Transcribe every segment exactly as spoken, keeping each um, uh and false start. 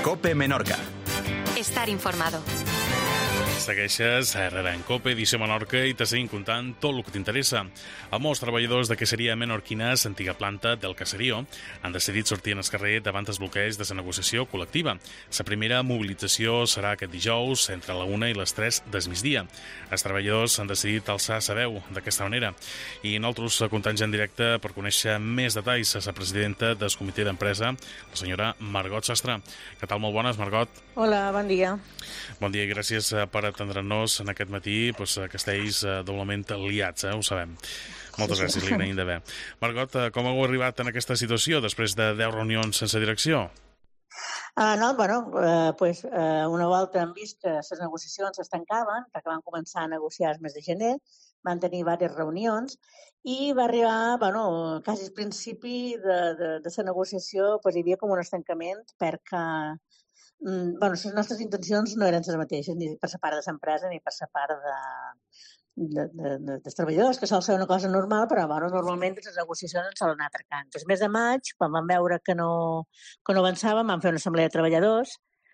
COPE Menorca. Estar informado. Segueixes a Herrera en COPE, edició Menorca, i te seguim contant tot el que t'interessa. A molts treballadors de caceria menorquines, antiga planta del Caserío, han decidit sortir en el carrer davant els bloqueig de la negociació col·lectiva. La primera mobilització serà aquest dijous entre la una i les tres del migdia. Els treballadors han decidit alçar la veu d'aquesta manera. I nosaltres comptem ja en directe per conèixer més detalls a la presidenta del comitè d'empresa, la senyora Margot Sastre. Què tal? Molt bones, Margot. Hola, bon dia. Bon dia i gràcies per atendre'ns en aquest matí, doncs, que esteu doblement liats, eh? Ho sabem. Moltes sí, gràcies, sí. li agraïm d'haver. Margot, com heu arribat en aquesta situació després de deu reunions sense direcció? Uh, no, bueno, uh, pues, uh, una volta hem vist que les negociacions es tancaven, perquè van començar a negociar el mes de gener, van tenir diverses reunions i va arribar, bueno, quasi al principi de, de, de la negociació pues, hi havia com un estancament perquè mm, bueno, les nostres intencions no eren les mateixes, ni per la part de l'empresa ni per la part de, de, de, de, dels treballadors, que sol ser una cosa normal, però bueno, normalment les negociacions ens solen anar trencant. El mes de maig, quan vam veure que no, que no avançàvem, vam fer una assemblea de treballadors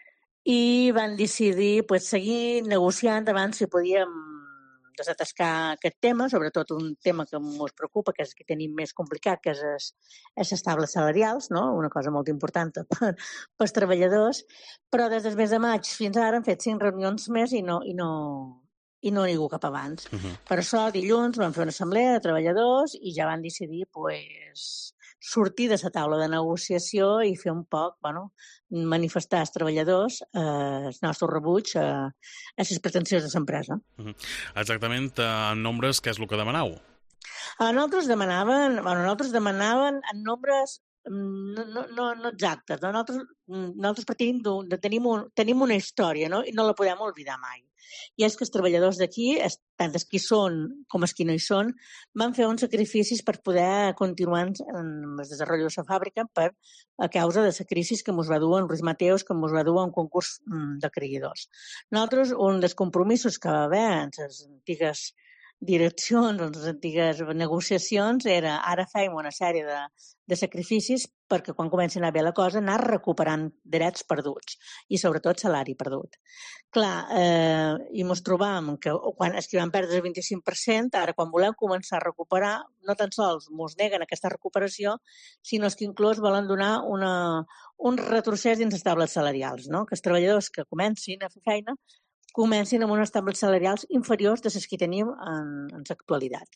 i van decidir pues, seguir negociant abans si podíem desatascar aquest tema, sobretot un tema que ens preocupa, que és el que tenim més complicat, que és les estables salarials, no? Una cosa molt important per, pels treballadors, però des del mes de maig fins ara han fet cinc reunions més i no, i no, i no ningú cap abans. Uh-huh. Per això, dilluns vam fer una assemblea de treballadors i ja van decidir pues, sortir de la taula de negociació i fer un poc, bueno, manifestar als treballadors eh, el nostre rebuig a, a les pretensions de l'empresa. Uh-huh. Exactament, en nombres, què és el que demanau? A nosaltres demanaven, bueno, nosaltres demanaven en nombres no, no, no, no exactes. No? Nosaltres, nosaltres partim de, tenim, un, tenim una història, no? I no la podem oblidar mai. I és que els treballadors d'aquí, tant els que hi són com els que no hi són, van fer uns sacrificis per poder continuar en el desenvolupament de la fàbrica per, a causa de la crisi que ens va dur en Ruiz Mateos, que ens va dur a un concurs de creïdors. Nosaltres, un dels compromisos que va haver en les antigues direccions, en les antigues negociacions, era ara fem una sèrie de, de sacrificis perquè quan comenci a anar bé la cosa anar recuperant drets perduts i sobretot salari perdut. Clar, eh, i ens trobam que quan es que van perdre el vint-i-cinc per cent, ara quan volem començar a recuperar, no tan sols ens neguen aquesta recuperació, sinó que inclús volen donar una, un retrocés dins les tables salarials, no? Que els treballadors que comencin a fer feina comencin amb unes tables salarials inferiors de les que tenim en, en l'actualitat.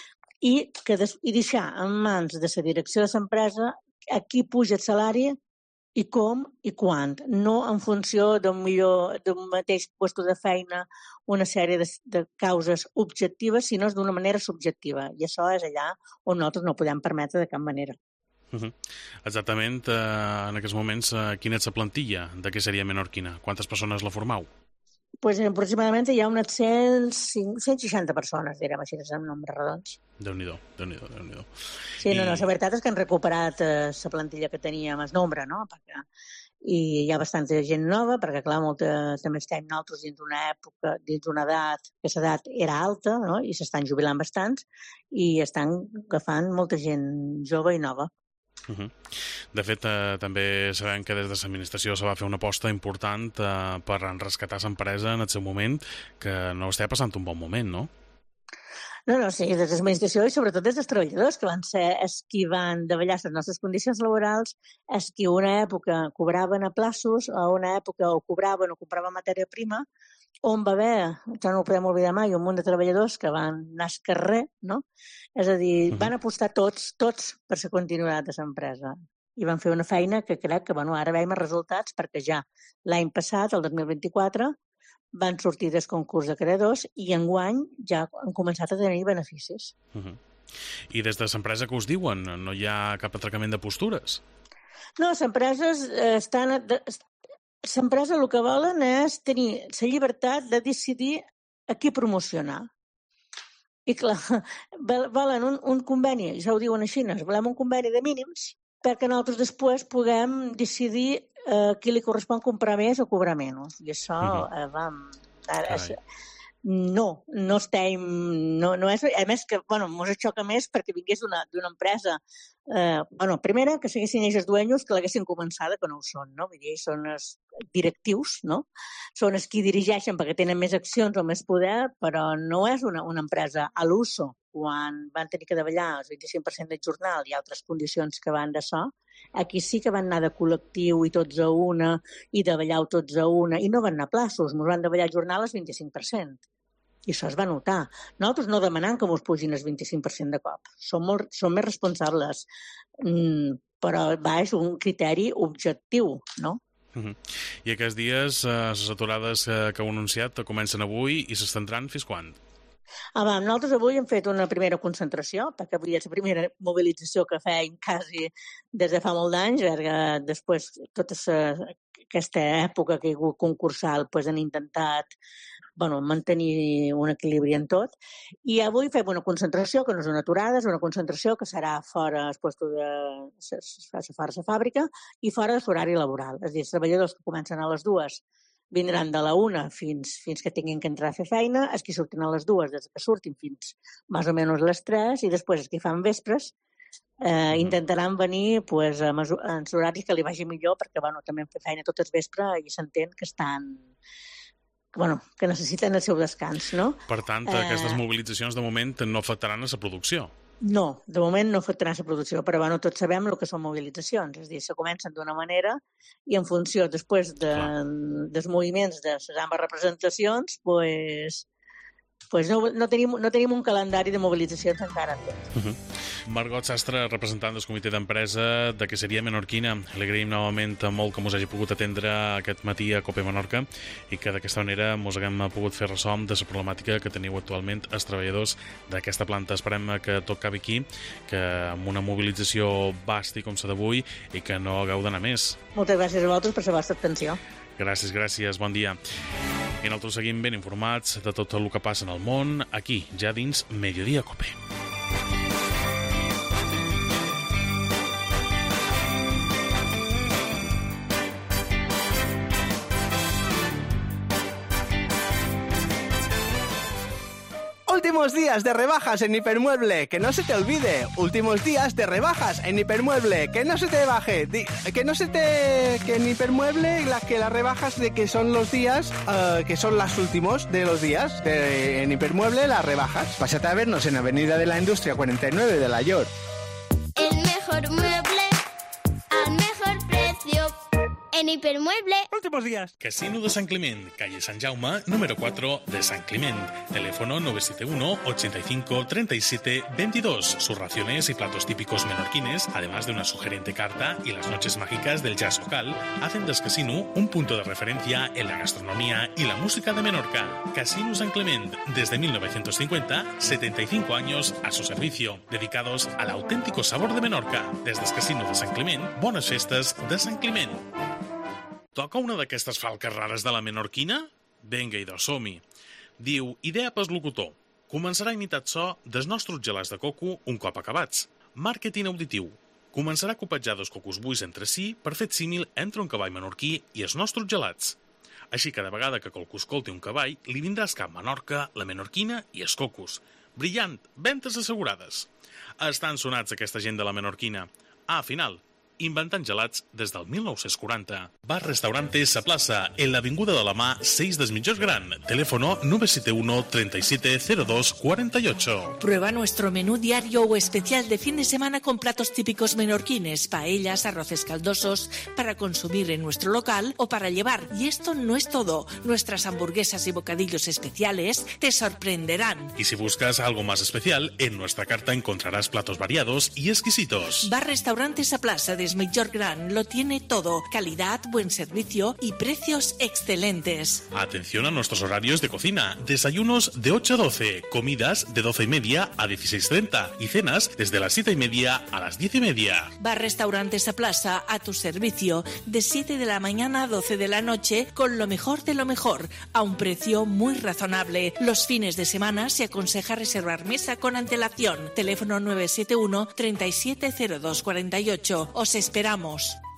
I, que des, I deixar en mans de la direcció de l'empresa a qui puja el salari i com i quan, no en funció d'un millor d'un mateix lloc de feina, una sèrie de, de causes objectives, sinó d'una manera subjectiva. I això és allà on nosaltres no podem permetre de cap manera. Uh-huh. Exactament, eh, en aquests moments, eh, quina és la plantilla de què seria menorquina? Quantes persones la formau? Pues aproximadament hi ha unes cent, cent seixanta persones, direm així, en nombres redons. Déu-n'hi-do, Déu-n'hi-do, Déu-n'hi-do. Sí, no, no, la veritat és que han recuperat eh, la plantilla que teníem, el nombre, no? Perquè, i hi ha bastanta gent nova, perquè, clar, molta, també estem nosaltres dins d'una època, dins d'una edat, que l'edat era alta, no? I s'estan jubilant bastants, i estan agafant molta gent jove i nova. Uh-huh. De fet, eh, també sabem que des de l'administració se va fer una aposta important eh, per rescatar l'empresa en el seu moment, que no estava passant un bon moment, no? No, no, sí, des de l'administració i sobretot des dels treballadors, que van ser els que van davallar les nostres condicions laborals, els que una època cobraven a plaços, a una època o cobraven o compraven matèria prima, on va haver, ja no ho podem oblidar mai, un munt de treballadors que van anar al carrer, no? És a dir, van apostar tots, tots per la continuïtat de l'empresa. I van fer una feina que crec que, bueno, ara veiem els resultats perquè ja l'any passat, el dos mil vint-i-quatre, van sortir del concurs de creadors i enguany ja han començat a tenir beneficis. Uh-huh. I des de l'empresa que us diuen? No hi ha cap atracament de postures? No, les empreses estan... L'empresa el que volen és tenir la llibertat de decidir a qui promocionar. I clar, volen un, un conveni, ja ho diuen així, volem un conveni de mínims perquè nosaltres després puguem decidir a qui li correspon comprar més o cobrar menys. I això, uh-huh. eh, vam... Ara, No, no estem... No, no és, a més, que, bueno, mos xoca més perquè vingués d'una empresa. Eh, bueno, primera, que siguessin ells els dueños que l'haguessin començada, que no ho són, no? Vull dir, són els directius, no? Són els qui dirigeixen perquè tenen més accions o més poder, però no és una, una empresa a l'uso. Quan van tenir que davallar el vint-i-cinc per cent del jornal i altres condicions que van d'això, aquí sí que van anar de col·lectiu i tots a una, i davallar tots a una, i no van anar a plaços, ens van davallar el jornal al vint-i-cinc per cent. I això es va notar. Nosaltres no demanant que ens pugin el vint-i-cinc per cent de cop. Som, molt, som més responsables, mm, però va, és un criteri objectiu, no? Uh-huh. I aquests dies, eh, les aturades que, que heu anunciat comencen avui i s'estendran fins quan? Ah, va, nosaltres avui hem fet una primera concentració, perquè avui és la primera mobilització que feim quasi des de fa molt d'anys, perquè després tota aquesta època que hi ha hagut concursal pues, han intentat bueno, mantenir un equilibri en tot. I avui fem una concentració, que no és una aturada, és una concentració que serà fora el lloc de fora la fàbrica i fora de l'horari laboral. És a dir, els treballadors que comencen a les dues vindran de la una fins, fins que tinguin que entrar a fer feina, els que surtin a les dues, des que surtin fins més o menys les tres, i després els que fan vespres eh, intentaran venir pues, en els horaris que li vagi millor, perquè bueno, també hem fet feina tot el vespre i s'entén que estan... Bueno, que necessiten el seu descans, no? Per tant, eh... aquestes mobilitzacions de moment no afectaran a la producció. No, de moment no afectarà la producció, però bueno, tots sabem el que són mobilitzacions, és a dir, se comencen d'una manera i en funció després de, dels moviments de les ambes representacions, pues, pues no, no, tenim, no tenim un calendari de mobilitzacions encara. Uh -huh. Margot Sastre, representant del comitè d'empresa de Caseria Menorquina, li agraïm novament molt que mos hagi pogut atendre aquest matí a Cope Menorca i que d'aquesta manera mos haguem pogut fer ressò de la problemàtica que teniu actualment els treballadors d'aquesta planta. Esperem que tot acabi aquí, que amb una mobilització basti com la d'avui i que no hagueu d'anar més. Moltes gràcies a vosaltres per la vostra atenció. Gràcies, gràcies, bon dia. I nosaltres seguim ben informats de tot el que passa en el món, aquí, ja dins Mediodía Cope. Últimos días de rebajas en Hipermueble, que no se te olvide. Últimos días de rebajas en Hipermueble, que no se te baje. Di, que no se te... Que en Hipermueble, la, que las rebajas de que son los días, uh, que son los últimos de los días, de, en Hipermueble las rebajas. Pásate a vernos en Avenida de la Industria cuarenta y nueve de La York. El mejor mueble al mejor precio. En Hipermueble. Últimos días. Casino de San Clement, calle San Jaume, número cuatro de San Clement. Teléfono nueve siete uno, ochenta y cinco, treinta y siete, veintidós. Sus raciones y platos típicos menorquines, además de una sugerente carta y las noches mágicas del jazz local, hacen del casino un punto de referencia en la gastronomía y la música de Menorca. Casino San Clement, desde mil novecientos cincuenta, setenta y cinco años a su servicio, dedicados al auténtico sabor de Menorca. Desde el Casino de San Clement, bones festes de Sant Climent. Toca una d'aquestes falques rares de la menorquina? Vinga, idò, som-hi. Diu, idea pel locutor. Començarà a imitar so dels nostres gelats de coco un cop acabats. Màrqueting auditiu. Començarà a copatjar dos cocos buis entre si per fer símil entre un cavall menorquí i els nostres gelats. Així, cada vegada que qualcú escolti un cavall, li vindrà al cap Menorca, la menorquina i els cocos. Brillant, ventes assegurades. Estan sonats aquesta gent de la menorquina. Ah, final, inventant gelats des del mil nou-cents quaranta. Bar Restaurante Sa Plaza, en l'avinguda de la Mà, seis dels Mitjors Gran. Teléfono nueve siete uno, treinta y siete, cero dos, cuarenta y ocho. Prueba nuestro menú diario o especial de fin de semana con platos típicos menorquines, paellas, arroces caldosos, para consumir en nuestro local o para llevar. Y esto no es todo. Nuestras hamburguesas y bocadillos especiales te sorprenderán. Y si buscas algo más especial, en nuestra carta encontrarás platos variados y exquisitos. Bar Restaurante Sa Plaza de Major Gran lo tiene todo: calidad, buen servicio y precios excelentes. Atención a nuestros horarios de cocina: desayunos de ocho a doce, comidas de doce y media a dieciséis treinta y cenas desde las siete y media a las diez y media. Bar Restaurante Sa Plaza a tu servicio de siete de la mañana a doce de la noche, con lo mejor de lo mejor a un precio muy razonable. Los fines de semana se aconseja reservar mesa con antelación. Teléfono nueve siete uno, treinta y siete, cero dos, cuarenta y ocho. Os esperamos.